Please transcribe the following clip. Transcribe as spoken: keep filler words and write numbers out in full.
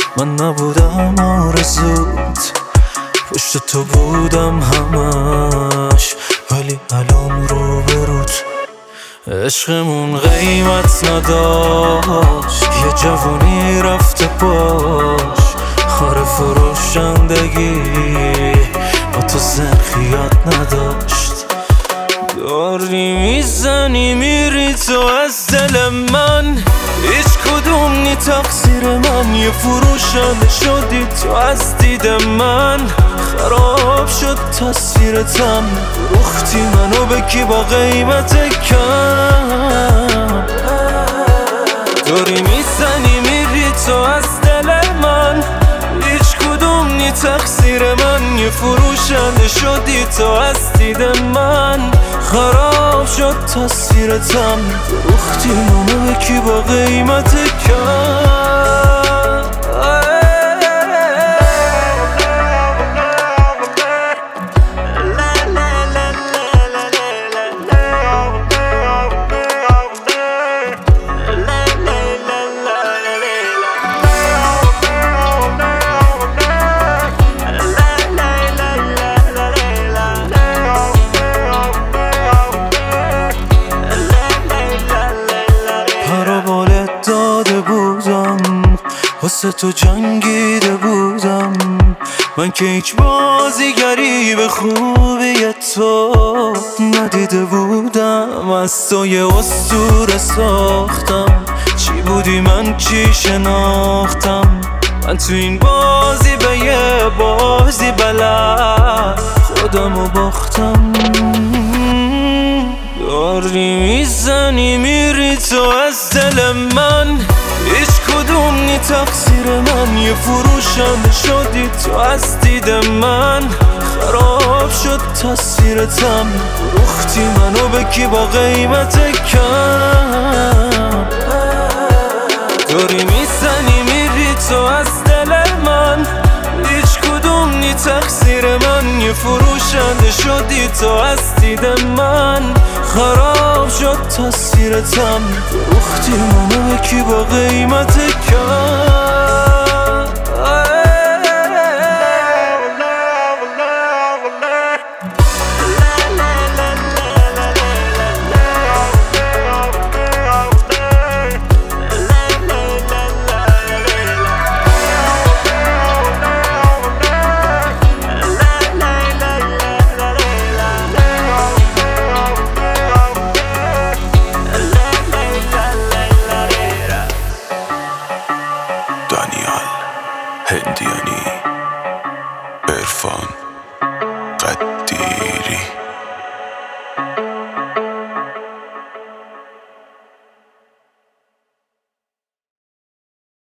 من نبودم آرزوت، پشت تو بودم همش، ولی الان رو بروت. عشقمون قیمت نداشت، یه جوونی رفته باش، خار فروشندگی با تو زرخیات نداشت. داری میزنی میری تو از دل من، هیچ کدوم نی تقصیر من، یه فروشنده شدی تو از دید من. خراب شد تصویرتم، فروختی منو به کی با قیمت کم. داری میزنی میری تو از دل من، هیچ کدوم نی تقصیر من، یه فروشنده شدی تو از دید من. خراب شد تصویرتم، فروختی منو به کی با قیمت کم. واسه تو جنگیده بودم من که هیچ بازیگری به خوبی تو ندیده بودم. از تو یه اسطوره ساختم، چی بودی من چی شناختم. من تو این بازی به یه بازی بلد خودمو باختم. داری میزنی میری تو از دل من، هیچ کدوم نی تقصیر من، یه فروشنده شدی تو از دید من. خراب شد تصویرتم، فروختی منو به کی با قیمت کم. داری میزنی میری تو از دل من، هیچ کدوم نی تقصیر من، یه فروشنده شدی تو از دید من. خراب شد تصویرتم، فروختی منو به کی با قیمت کم. هندیانی